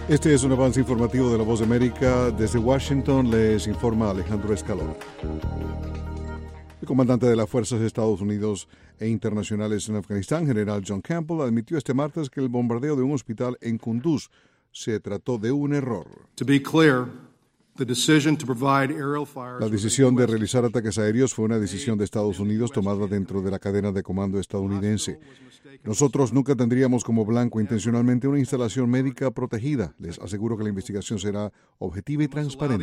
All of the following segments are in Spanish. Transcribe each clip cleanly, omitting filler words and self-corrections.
Este es un avance informativo de La Voz de América. Desde Washington les informa Alejandro Escalona. El comandante de las Fuerzas de Estados Unidos e internacionales en Afganistán, general John Campbell, admitió este martes que el bombardeo de un hospital en Kunduz se trató de un error. La decisión de realizar ataques aéreos fue una decisión de Estados Unidos tomada dentro de la cadena de comando estadounidense. Nosotros nunca tendríamos como blanco intencionalmente una instalación médica protegida. Les aseguro que la investigación será objetiva y transparente.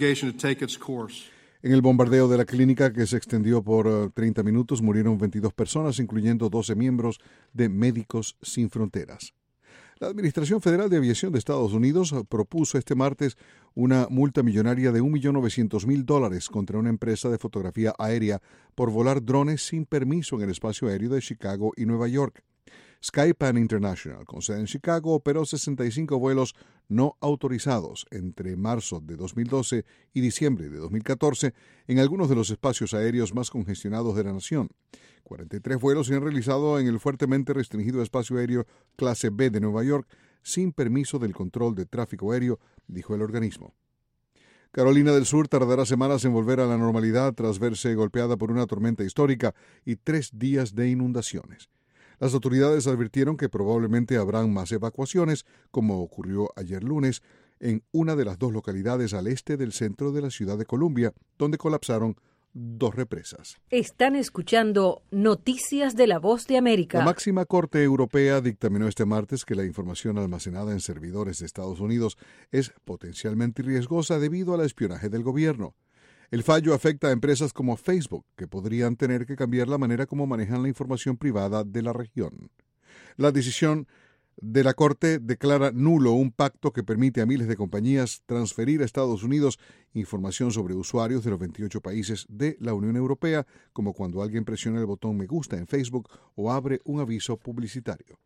En el bombardeo de la clínica, que se extendió por 30 minutos, murieron 22 personas, incluyendo 12 miembros de Médicos Sin Fronteras. La Administración Federal de Aviación de Estados Unidos propuso este martes una multa millonaria de $1.900.000 contra una empresa de fotografía aérea por volar drones sin permiso en el espacio aéreo de Chicago y Nueva York. Skypan International, con sede en Chicago, operó 65 vuelos no autorizados entre marzo de 2012 y diciembre de 2014 en algunos de los espacios aéreos más congestionados de la nación. 43 vuelos se han realizado en el fuertemente restringido espacio aéreo clase B de Nueva York sin permiso del control de tráfico aéreo, dijo el organismo. Carolina del Sur tardará semanas en volver a la normalidad tras verse golpeada por una tormenta histórica y 3 días de inundaciones. Las autoridades advirtieron que probablemente habrán más evacuaciones, como ocurrió ayer lunes, en una de las 2 localidades al este del centro de la ciudad de Columbia, donde colapsaron 2 represas. Están escuchando Noticias de La Voz de América. La máxima corte europea dictaminó este martes que la información almacenada en servidores de Estados Unidos es potencialmente riesgosa debido al espionaje del gobierno. El fallo afecta a empresas como Facebook, que podrían tener que cambiar la manera como manejan la información privada de la región. La decisión de la Corte declara nulo un pacto que permite a miles de compañías transferir a Estados Unidos información sobre usuarios de los 28 países de la Unión Europea, como cuando alguien presiona el botón me gusta en Facebook o abre un aviso publicitario.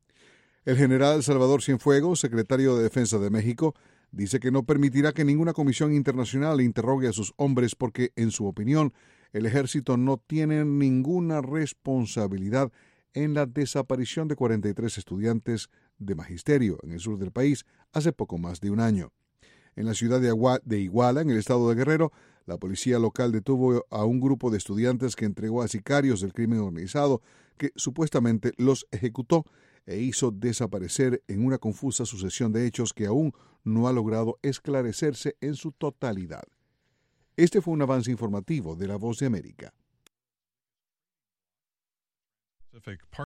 El general Salvador Cienfuegos, secretario de Defensa de México, dice que no permitirá que ninguna comisión internacional interrogue a sus hombres porque, en su opinión, el ejército no tiene ninguna responsabilidad en la desaparición de 43 estudiantes de magisterio en el sur del país hace poco más de un año. En la ciudad de Iguala, en el estado de Guerrero, la policía local detuvo a un grupo de estudiantes que entregó a sicarios del crimen organizado que supuestamente los ejecutó e hizo desaparecer en una confusa sucesión de hechos que aún no ha logrado esclarecerse en su totalidad. Este fue un avance informativo de La Voz de América.